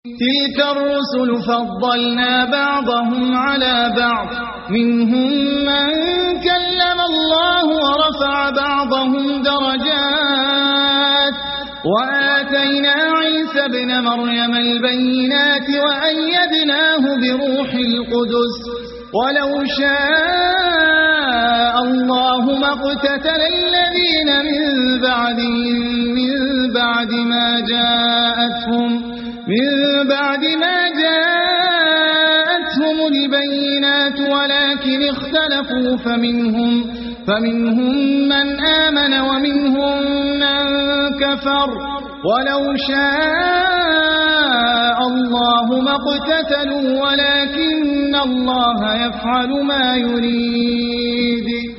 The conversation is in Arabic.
تلك الرسل فضلنا بعضهم على بعض منهم من كلم الله ورفع بعضهم درجات وآتينا عيسى ابن مريم البينات وأيدناه بروح القدس ولو شاء الله ما اقتتل الذين من بعدهم من بعد ما جاءتهم البينات ولكن اختلفوا فمنهم من آمن ومنهم من كفر ولو شاء الله ما اقتتلوا ولكن الله يفعل ما يريد.